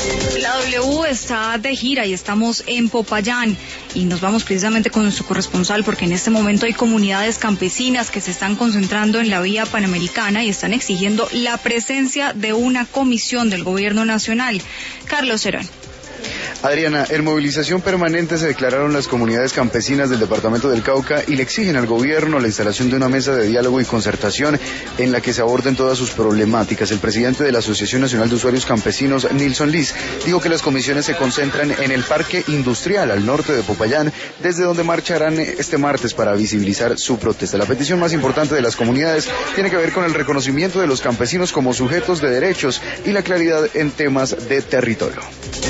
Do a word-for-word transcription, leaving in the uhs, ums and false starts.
La W está de gira y estamos en Popayán y nos vamos precisamente con nuestro corresponsal porque en este momento hay comunidades campesinas que se están concentrando en la vía panamericana y están exigiendo la presencia de una comisión del gobierno nacional. Carlos Herón. Adriana, en movilización permanente se declararon las comunidades campesinas del departamento del Cauca y le exigen al gobierno la instalación de una mesa de diálogo y concertación en la que se aborden todas sus problemáticas. El presidente de la Asociación Nacional de Usuarios Campesinos, Nilson Liz, dijo que las comisiones se concentran en el Parque Industrial al norte de Popayán, desde donde marcharán este martes para visibilizar su protesta. La petición más importante de las comunidades tiene que ver con el reconocimiento de los campesinos como sujetos de derechos y la claridad en temas de territorio.